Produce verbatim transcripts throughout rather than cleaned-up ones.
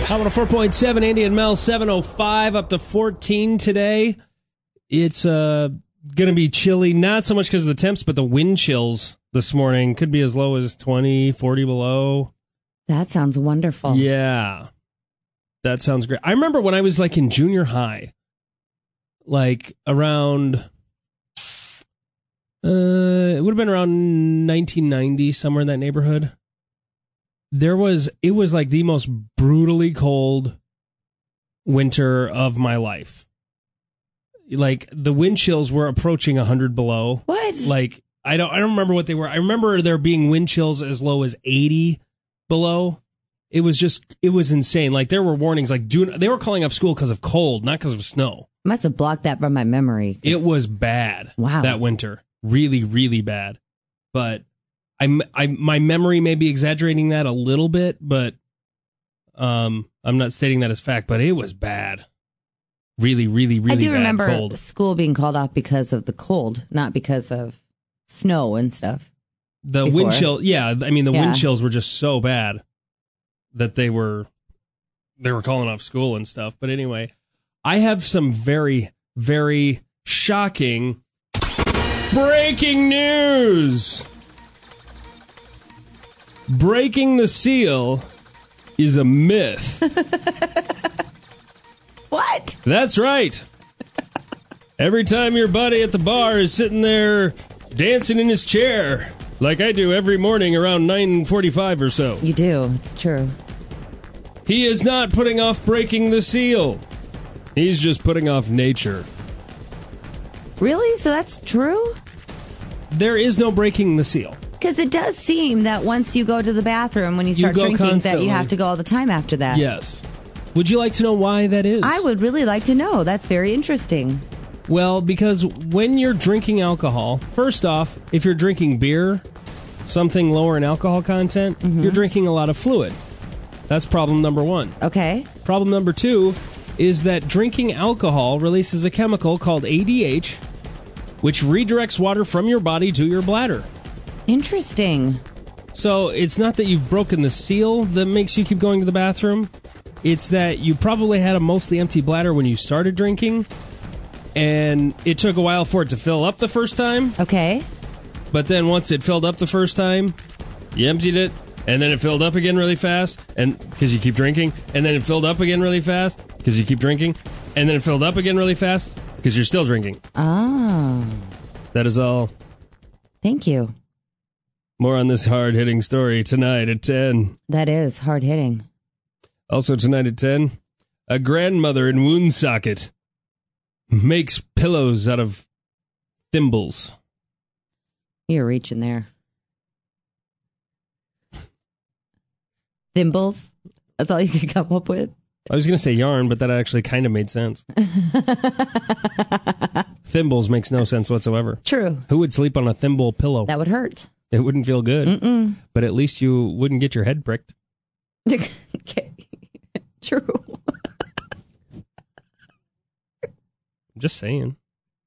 I want a four point seven, Andy and Mel, seven oh five, up to fourteen today. It's uh, going to be chilly, not so much because of the temps, but the wind chills this morning could be as low as twenty, forty below. That sounds wonderful. Yeah, that sounds great. I remember when I was like in junior high, like around, uh, it would have been around nineteen ninety, somewhere in that neighborhood. There was, it was like the most brutally cold winter of my life. Like the wind chills were approaching one hundred below. What? Like I don't I don't remember what they were. I remember there being wind chills as low as eighty below. It was just it was insane. Like there were warnings like do they were calling off school because of cold, not because of snow. Must have blocked that from my memory. It was bad. Wow. That winter. Really really bad. But I, I my memory may be exaggerating that a little bit, but um I'm not stating that as fact, but it was bad. Really, really, really bad. I do remember cold. School being called off because of the cold, not because of snow and stuff. The before. wind chill, yeah. I mean, the Yeah. wind chills were just so bad that they were they were calling off school and stuff. But anyway, I have some very, very shocking breaking news. Breaking the seal is a myth. What? That's right. Every time your buddy at the bar is sitting there dancing in his chair, like I do every morning around nine forty-five or so, You do. It's true. he is not putting off breaking the seal. He's just putting off nature. Really? So that's true? There is no breaking the seal. Because it does seem that once you go to the bathroom, when you start go drinking, that constantly. you have to go all the time after that. Yes. Would you like to know why that is? I would really like to know. That's very interesting. Well, because when you're drinking alcohol, first off, if you're drinking beer, something lower in alcohol content, Mm-hmm. you're drinking a lot of fluid. That's problem number one. Okay. Problem number two is that drinking alcohol releases a chemical called A D H, which redirects water from your body to your bladder. Interesting. So it's not that you've broken the seal that makes you keep going to the bathroom. It's that you probably had a mostly empty bladder when you started drinking, and it took a while for it to fill up the first time. Okay. But then once it filled up the first time, you emptied it, and then it filled up again really fast, and because you keep drinking, and then it filled up again really fast because you keep drinking, and then it filled up again really fast because you're still drinking. Oh. That is all. Thank you. More on this hard-hitting story tonight at ten. That is hard hitting. Also tonight at ten, a grandmother in Woonsocket makes pillows out of thimbles. You're reaching there. Thimbles? That's all you could come up with? I was going to say yarn, but that actually kind of made sense. Thimbles makes no sense whatsoever. True. Who would sleep on a thimble pillow? That would hurt. It wouldn't feel good. Mm-mm. But at least you wouldn't get your head pricked. Okay. True. I'm just saying.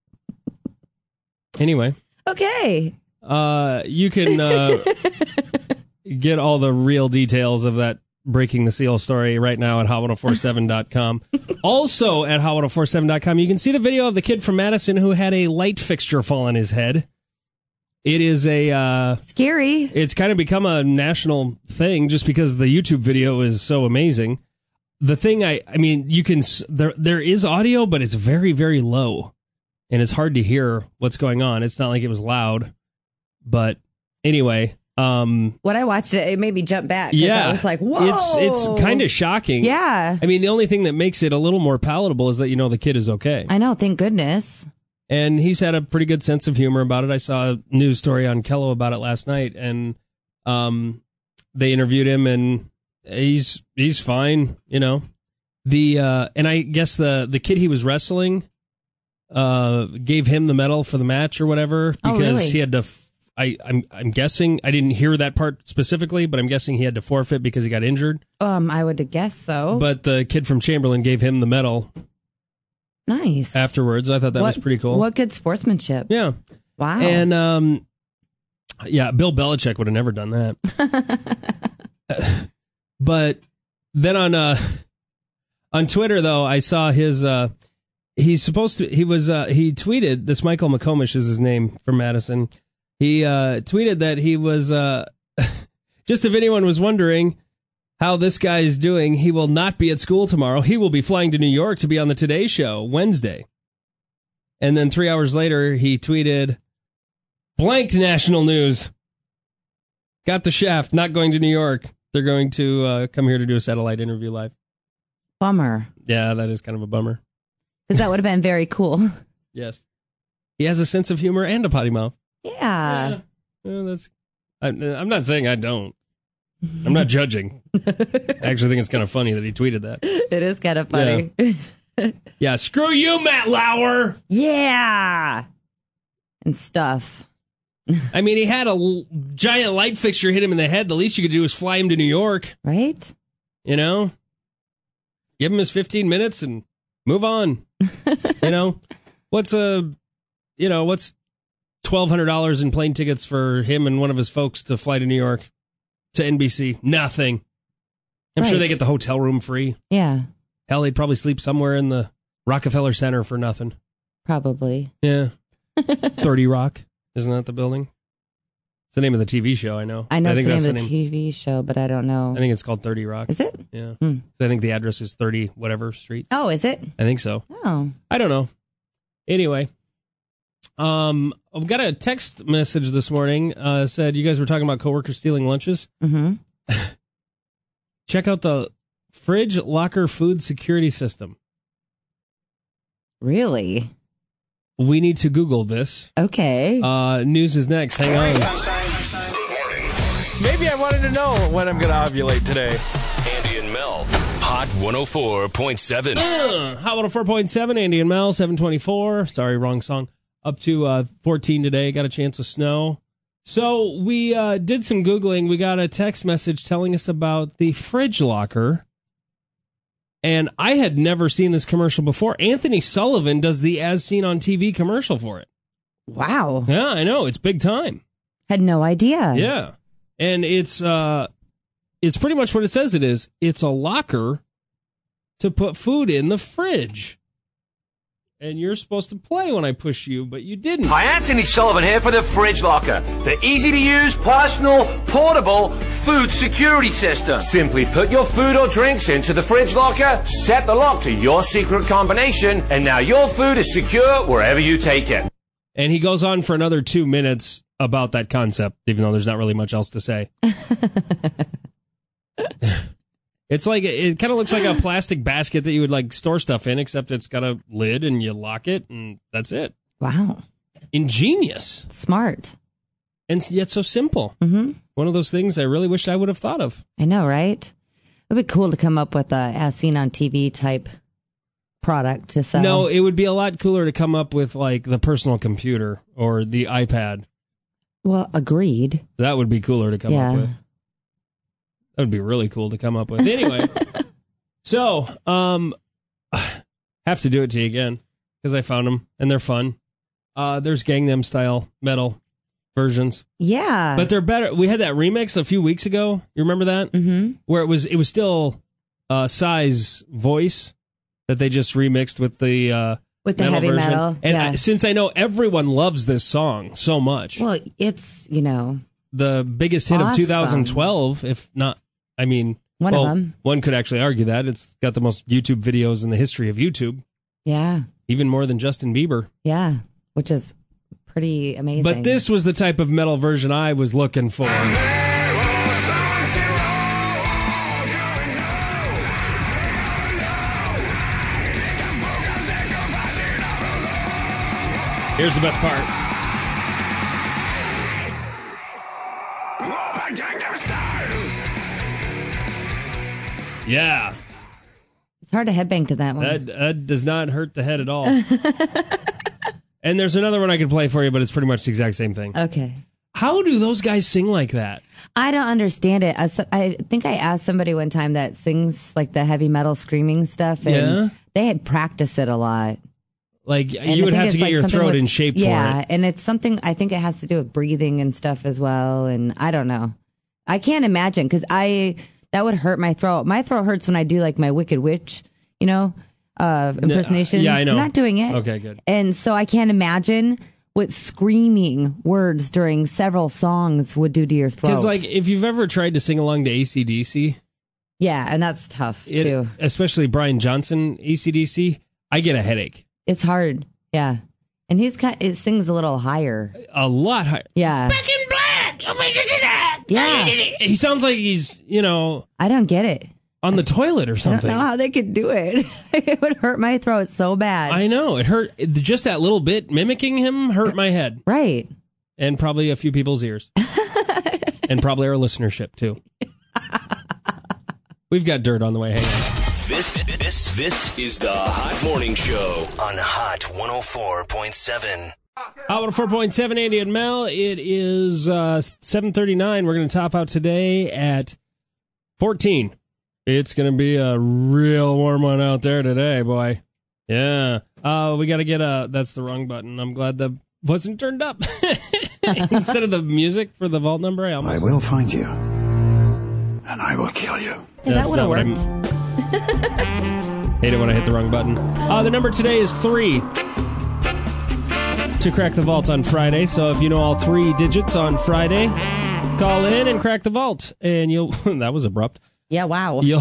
Anyway. Okay. Uh, you can uh, get all the real details of that Breaking the Seal story right now at hot ten forty-seven dot com. Also at hot ten forty-seven dot com, you can see the video of the kid from Madison who had a light fixture fall on his head. It is a... Uh, Scary. It's kind of become a national thing just because the YouTube video is so amazing. The thing, I I mean, you can... There There is audio, but it's very, very low. And it's hard to hear what's going on. It's not like it was loud. But anyway... Um, when I watched it, it made me jump back. Yeah. I was like, whoa. It's, it's kind of shocking. Yeah. I mean, the only thing that makes it a little more palatable is that you know the kid is okay. I know, thank goodness. And he's had a pretty good sense of humor about it. I saw a news story on Kello about it last night, and um, they interviewed him, and he's he's fine, you know. The uh, and I guess the the kid he was wrestling uh, gave him the medal for the match or whatever because oh, really? he had to. F- I I'm I'm guessing I didn't hear that part specifically, but I'm guessing he had to forfeit because he got injured. Um, I would guess so. But the kid from Chamberlain gave him the medal. Nice. Afterwards, I thought that what, was pretty cool. What good sportsmanship. Yeah. Wow. And, um, yeah, Bill Belichick would have never done that. But then on uh, On Twitter, though, I saw his. Uh, he's supposed to. He was. Uh, he tweeted. This Michael McComish is his name from Madison. He uh, tweeted that he was. Uh, just if anyone was wondering how this guy is doing, he will not be at school tomorrow. He will be flying to New York to be on the Today Show Wednesday. And then three hours later, he tweeted, "Blank national news. Got the shaft. Not going to New York. They're going to uh, come here to do a satellite interview live." Bummer. Yeah, that is kind of a bummer. Because that would have been very cool. Yes. He has a sense of humor and a potty mouth. Yeah. Yeah, yeah that's. I, I'm not saying I don't. I'm not judging. I actually think it's kind of funny that he tweeted that. It is kind of funny. Yeah, yeah, screw you, Matt Lauer. Yeah. And stuff. I mean, he had a l- giant light fixture hit him in the head. The least you could do is fly him to New York. Right? You know? Give him his fifteen minutes and move on. You know? What's a, you know, what's twelve hundred dollars in plane tickets for him and one of his folks to fly to New York to N B C? Nothing. I'm right. sure they get the hotel room free. Yeah. Hell, they'd probably sleep somewhere in the Rockefeller Center for nothing. Probably. Yeah. thirty Rock. Isn't that the building? It's the name of the T V show, I know. I know I think it's the that's name of the the name. T V show, but I don't know. I think it's called thirty Rock. Is it? Yeah. Hmm. I think the address is thirty whatever street. Oh, is it? I think so. Oh. I don't know. Anyway, um, I've got a text message this morning. Uh, said you guys were talking about coworkers stealing lunches. Mm-hmm. Check out the fridge locker food security system. Really? We need to Google this. Okay. Uh, news is next. Hang on. Maybe I wanted to know when I'm going to ovulate today. Andy and Mel, Hot one oh four point seven. Uh, Hot one oh four point seven, Andy and Mel, seven twenty-four. Sorry, wrong song. Up to uh, fourteen today. Got a chance of snow. So we uh, did some Googling. We got a text message telling us about the fridge locker. And I had never seen this commercial before. Anthony Sullivan does the As Seen on T V commercial for it. Wow. Yeah, I know. It's big time. Had no idea. Yeah. And it's uh, it's pretty much what it says it is. It's a locker to put food in the fridge. And you're supposed to play when I push you, but you didn't. Hi, Anthony Sullivan here for the Fridge Locker, the easy-to-use, personal, portable food security system. Simply put your food or drinks into the Fridge Locker, set the lock to your secret combination, and now your food is secure wherever you take it. And he goes on for another two minutes about that concept, even though there's not really much else to say. It's like, it kind of looks like a plastic basket that you would like store stuff in, except it's got a lid and you lock it and that's it. Wow. Ingenious. Smart. And yet so simple. Mm-hmm. One of those things I really wish I would have thought of. I know, right? It would be cool to come up with a As Seen on T V type product to sell. No, it would be a lot cooler to come up with like the personal computer or the iPad. Well, agreed. That would be cooler to come Yeah. up with. That would be really cool to come up with. Anyway, so um, have to do it to you again because I found them and they're fun. Uh, there's Gangnam Style metal versions, Yeah. but they're better. We had that remix a few weeks ago. You remember that? Mm-hmm. Where it was it was still uh, Psy's voice that they just remixed with the uh, With the metal heavy version. metal. And yeah. I, since I know everyone loves this song so much, Well, it's, you know, the biggest hit of Awesome. two thousand twelve, if not, I mean, One of well, them. one could actually argue that. It's got the most YouTube videos in the history of YouTube, yeah. even more than Justin Bieber. Yeah. Which is pretty amazing. But this was the type of metal version I was looking for. Here's the best part. Yeah, It's hard to headbang to that one. that, that does not hurt the head at all. And there's another one I could play for you, but it's pretty much the exact same thing. Okay. How do those guys sing like that? I don't understand it. I, I think I asked somebody one time that sings like the heavy metal screaming stuff, and Yeah? they had practiced it a lot. Like, And you I would think have it's to get like your something throat with- in shape yeah, for it. and it's something, I think it has to do with breathing and stuff as well. And I don't know. I can't imagine because I, that would hurt my throat. My throat hurts when I do like my Wicked Witch, you know, uh, impersonation. Yeah, I know. I'm not doing it. Okay, good. And so I can't imagine what screaming words during several songs would do to your throat. Because, like, if you've ever tried to sing along to A C D C, yeah, and that's tough it, too. especially Brian Johnson, A C D C, I get a headache. It's hard. Yeah. And he's kind it sings a little higher. A lot higher. Yeah. Back in black. Yeah. He sounds like he's, you know, I don't get it. on the toilet or I something. don't know how they could do it. It would hurt my throat so bad. I know. It hurt. it- Just that little bit mimicking him hurt my head. Right. And probably a few people's ears. And probably our listenership, too. We've got dirt on the way. Hang on. This, this, this is the Hot Morning Show on Hot one oh four point seven. Hot one oh four point seven, Andy and Mel. It is uh, seven thirty-nine. We're going to top out today at fourteen. It's going to be a real warm one out there today, boy. Yeah. Uh, we got to get a... That's the wrong button. I'm glad that wasn't turned up. Instead of the music for the vault number, I almost... I will find you, and I will kill you. Yeah, that That's would have not what worked. Hate it when I hit the wrong button. Uh, the number today is three to crack the vault on Friday. So if you know all three digits on Friday, call in and crack the vault. And you'll... That was abrupt. Yeah, wow. You'll...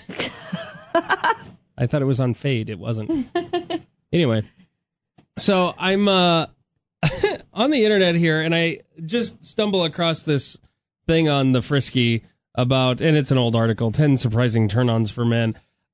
I thought it was on fade. It wasn't. Anyway. So I'm uh, on the internet here, and I just stumble across this thing on the Frisky about, and it's an old article, ten surprising turn-ons for men.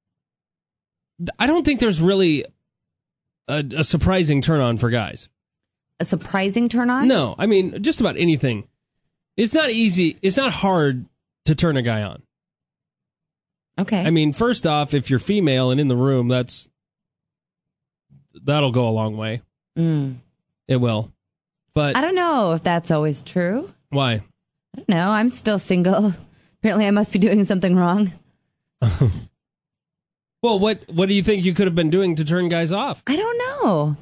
I don't think there's really a, a surprising turn-on for guys. A surprising turn on? No, I mean, just about anything. It's not easy. It's not hard to turn a guy on. Okay. I mean, first off, if you're female and in the room, that's that'll go a long way. Mm. It will. But I don't know if that's always true. why? I don't know. I'm still single. Apparently, I must be doing something wrong. Well, what what do you think you could have been doing to turn guys off? I don't know.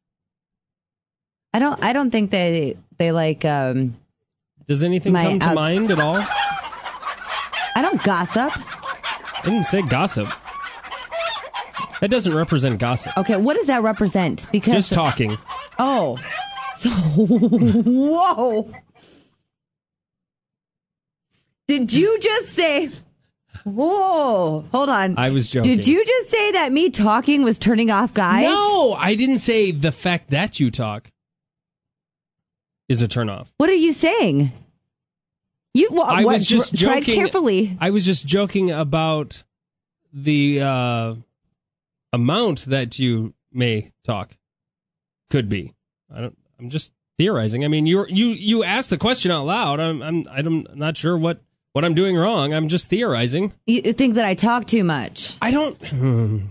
I don't. I don't think they they like. Um, Does anything My come to out- mind at all? I don't gossip. I didn't say gossip. That doesn't represent gossip. Okay, what does that represent? Because Just talking. Oh, so whoa! Did you just say? Whoa! Hold on. I was joking. Did you just say that me talking was turning off guys? No, I didn't say the fact that you talk is a turnoff. What are you saying? You well, I what, was just tr- tread joking. carefully. I was just joking about the uh, amount that you may talk. Could be. I don't. I'm just theorizing. I mean, you you you asked the question out loud. I'm I'm I'm not sure what, what I'm doing wrong. I'm just theorizing. You think that I talk too much? I don't.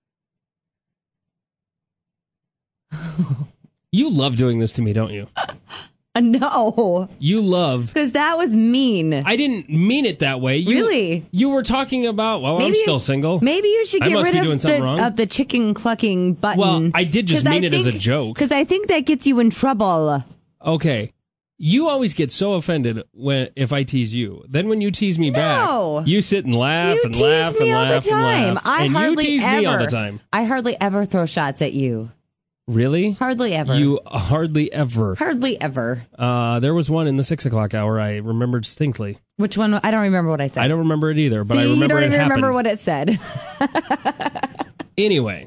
You love doing this to me, don't you? Uh, no, You love. because that was mean. I didn't mean it that way. You, Really? You were talking about. Well, I'm Maybe- still single. Maybe you should I get must rid be of doing something the, wrong. of the chicken clucking button. Well, I did just 'Cause mean I it as a think- joke. Because I think that gets you in trouble. Okay. You always get so offended when if I tease you. Then when you tease me No. back, you sit and laugh You and tease laugh me and all laugh the time. and laugh. I and hardly you tease ever, me all the time. I hardly ever throw shots at you. Really? Hardly ever. You hardly ever. Hardly ever. Uh, there was one in the six o'clock hour I remember distinctly. Which one? I don't remember what I said. I don't remember it either, but See, I remember you don't it even happened. remember what it said. Anyway.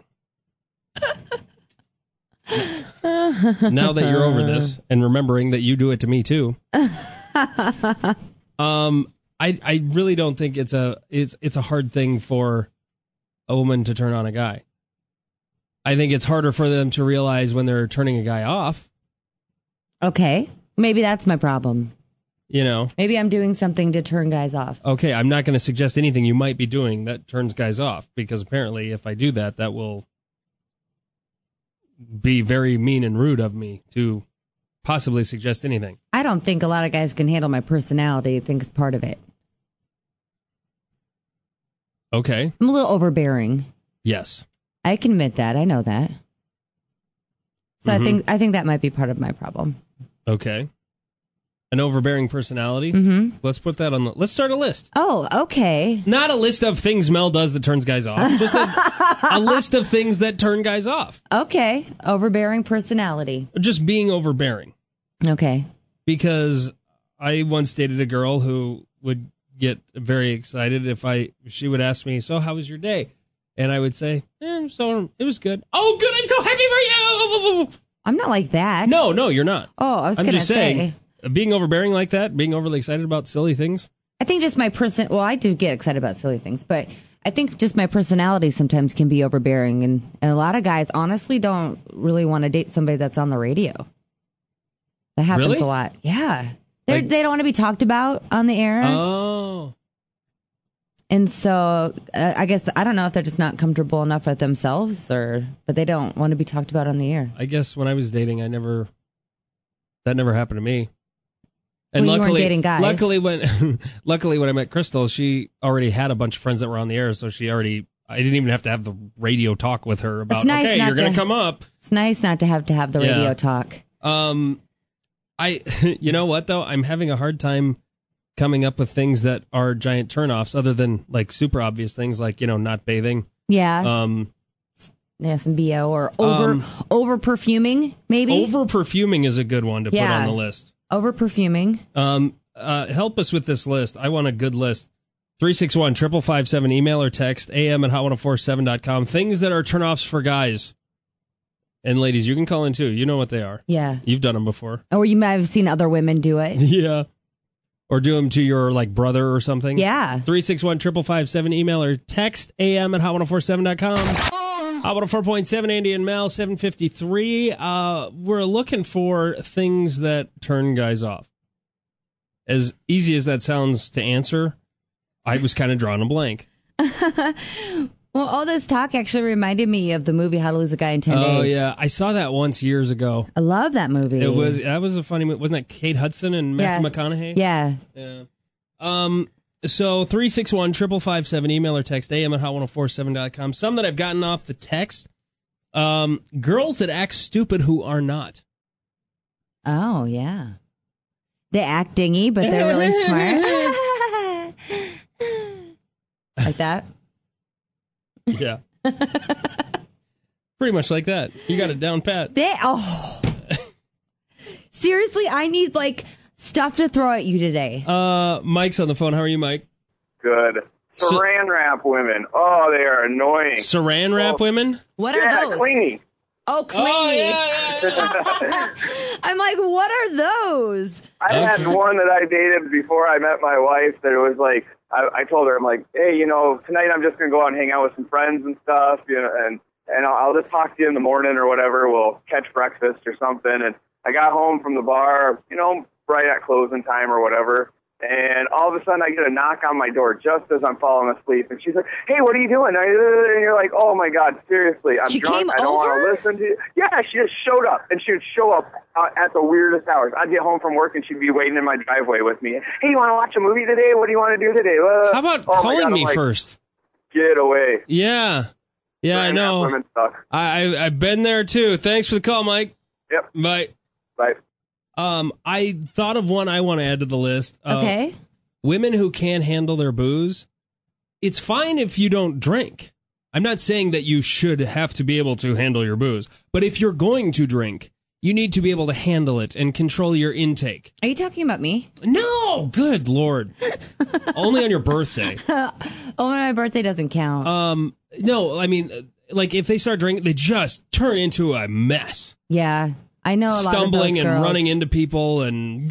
Now that you're over this and remembering that you do it to me too. um I I really don't think it's a it's it's a hard thing for a woman to turn on a guy. I think it's harder for them to realize when they're turning a guy off, Okay. Maybe that's my problem. you know. Maybe I'm doing something to turn guys off. Okay, I'm not going to suggest anything you might be doing that turns guys off, because apparently if I do that, that will be very mean and rude of me to possibly suggest anything. I don't think a lot of guys can handle my personality. I think it's part of it. Okay. I'm a little overbearing. Yes. I can admit that. I know that. So Mhm. I think I think that might be part of my problem. Okay. An overbearing personality. Mm-hmm. Let's put that on the. Let's start a list. Oh, okay. Not a list of things Mel does that turns guys off. Just a, a list of things that turn guys off. Okay. Overbearing personality. Just being overbearing. Okay. Because I once dated a girl who would get very excited if I she would ask me, "So how was your day?" And I would say, eh, "So it was good." "Oh, good! I'm so happy for you." I'm not like that. No, no, you're not. Oh, I was I'm going to just say. saying, being overbearing like that, being overly excited about silly things. I think just my person. Well, I do get excited about silly things, but I think just my personality sometimes can be overbearing, and, and a lot of guys honestly don't really want to date somebody that's on the radio. That happens Really? a lot. Yeah, They're, Like- they don't want to be talked about on the air, Oh. and so uh, I guess I don't know if they're just not comfortable enough with themselves, or but they don't want to be talked about on the air. I guess when I was dating, I never, that never happened to me. And Well, you weren't luckily, dating guys. luckily when, luckily when I met Crystal, she already had a bunch of friends that were on the air, so she already, I didn't even have to have the radio talk with her about, It's nice okay, not you're going to- to come up. It's nice not to have to have the Yeah. radio talk. Um, I, you know what though? I'm having a hard time coming up with things that are giant turnoffs, other than like super obvious things like, you know, not bathing. Yeah, Um, yeah, some B O or over Um, over perfuming, maybe over perfuming is a good one to put Yeah. on the list. over perfuming. Um, uh, help us with this list. I want a good list. three six one, five five five seven, email or text, A M at hot ten forty-seven dot com. Things that are turnoffs for guys. And ladies, you can call in too. You know what they are. Yeah, You've done them before. or you might have seen other women do it. Yeah. Or do them to your like brother or something. Yeah. three six one, five five five seven, email or text, A M at hot ten forty-seven dot com. Hot one oh four point seven, Andy and Mel, seven fifty-three. Uh, we're looking for things that turn guys off. As easy as that sounds to answer, I was kind of drawing a blank. Well, all this talk actually reminded me of the movie How to Lose a Guy in ten Days. Oh, yeah. I saw that once years ago. I love that movie. It was That was a funny movie. Wasn't that Kate Hudson and Matthew Yeah. McConaughey? Yeah. Yeah. Um, so three six one, five five five seven, email or text, A M at hot ten forty-seven dot com. Some that I've gotten off the text. Um, girls that act stupid who are not. Oh, yeah. They act dingy, but they're really smart. Like that? Yeah. Pretty much like that. You got it down pat. They, oh. Seriously, I need, like, stuff to throw at you today. Uh, Mike's on the phone. How are you, Mike? Good. So- Saran wrap women. Oh, they are annoying. Saran wrap Oh. women? What yeah, are those? cleaning. Oh, clingy. Oh, yeah, yeah, yeah. I'm like, what are those? I had Okay. one that I dated before I met my wife that it was like, I, I told her, I'm like, hey, you know, tonight I'm just going to go out and hang out with some friends and stuff, you know, and, and I'll, I'll just talk to you in the morning or whatever. We'll catch breakfast or something. And I got home from the bar, you know, right at closing time or whatever. And all of a sudden I get a knock on my door just as I'm falling asleep. And she's like, hey, what are you doing? And you're like, oh, my God, seriously, I'm She drunk. came I don't want over? to listen to you. Yeah, she just showed up. And she would show up uh, at the weirdest hours. I'd get home from work and she'd be waiting in my driveway with me. Hey, you want to watch a movie today? What do you want to do today? Uh, How about oh my calling God, I'm me like, first? Get away. Yeah. Yeah, I Saran wrap know. Women suck. I, I, I've been there too. Thanks for the call, Mike. Yep. Bye. Bye. Um, I thought of one I want to add to the list. Uh, Okay. Women who can't handle their booze. It's fine if you don't drink. I'm not saying that you should have to be able to handle your booze, but if you're going to drink, you need to be able to handle it and control your intake. Are you talking about me? No, good Lord. Only on your birthday. Oh, my birthday doesn't count. Um, no, I mean, uh, like if they start drinking, they just turn into a mess. yeah. I know a lot Stumbling of those and girls. running into people and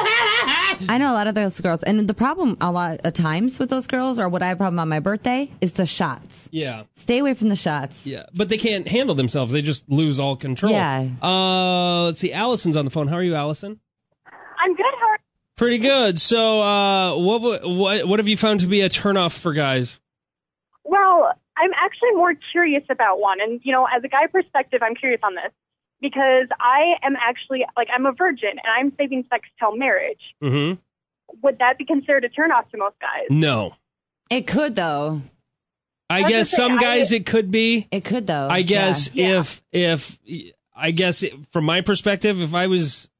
I know a lot of those girls. And the problem a lot of times with those girls, or what I have a problem on my birthday, is the shots. yeah. Stay away from the shots. Yeah, but they can't handle themselves. They just lose all control. Yeah. Uh, let's see. Allison's on the phone. How are you, Allison? I'm good. How are Pretty good. So, uh, what w- what what have you found to be a turnoff for guys? Well, I'm actually more curious about one. And, you know, as a guy perspective, I'm curious on this because I am actually, like, I'm a virgin and I'm saving sex till marriage. Mm-hmm. Would that be considered a turnoff to most guys? No. It could, though. I was guess gonna say, some guys I- it could be. It could, though. I guess Yeah. if if I guess it, from my perspective, if I was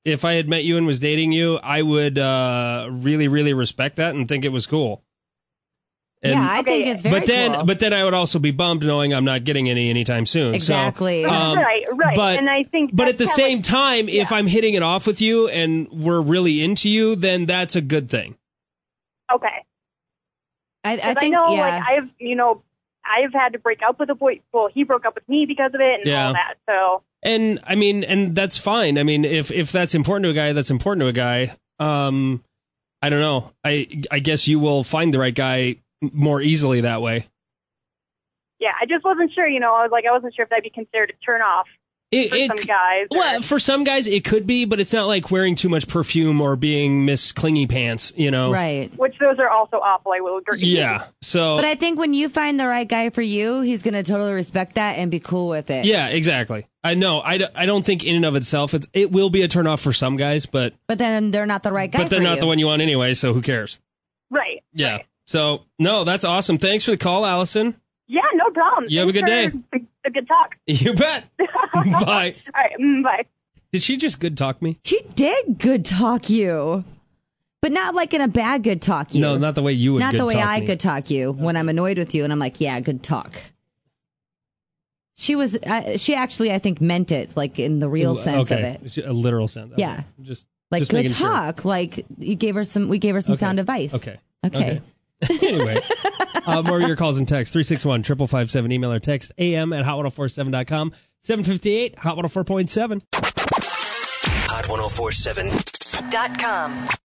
if I had met you and was dating you, I would uh, really, really respect that and think it was cool. And, yeah, I think it's very but then, cool. But then I would also be bummed knowing I'm not getting any anytime soon. Exactly. So, um, right, right. But, and I think but at the that's same like, time, yeah. if I'm hitting it off with you and we're really into you, then that's a good thing. Okay. I, I 'Cause think, I know, yeah. like, I've, you know, I've had to break up with a boy. Well, he broke up with me because of it and Yeah. all that. So, And I mean, and that's fine. I mean, if if that's important to a guy, that's important to a guy. Um, I don't know. I I guess you will find the right guy more easily that way. yeah, I just wasn't sure. You know, I was like, I wasn't sure if that'd be considered a turn off It, for it- some guys. or- Well, for some guys it could be, but it's not like wearing too much perfume or being Miss Clingy Pants, you know? Right. which those are also awful. I will agree. Yeah. So. But I think when you find the right guy for you, he's going to totally respect that and be cool with it. yeah, exactly. I know. I, d- I don't think in and of itself it's, it will be a turnoff for some guys, but But then they're not the right guy but they're for not you. the one you want anyway. So who cares? Right. Yeah. Right. So no, that's awesome. Thanks for the call, Allison. Yeah, no problem. You have a Thanks good for day. the- A good talk. You bet. Bye. All right. mm, Bye. Did she just good talk me? She did good talk you. But not like in a bad good talk you. No, not the way you would. Not good the way talk I me. good talk you when I'm annoyed with you and I'm like, yeah, good talk. She was, uh, she actually, I think, meant it like in the real sense okay. of it. A literal sense. Okay. Yeah. Just Like just good making sure. talk. Like you gave her some, we gave her some Okay. sound advice. Okay. Okay. Anyway, uh, more of your calls and texts. three six one, five five five seven. Email or text am at hot ten forty-seven dot com. seven fifty-eight, hot one oh four point seven. hot ten forty-seven dot com.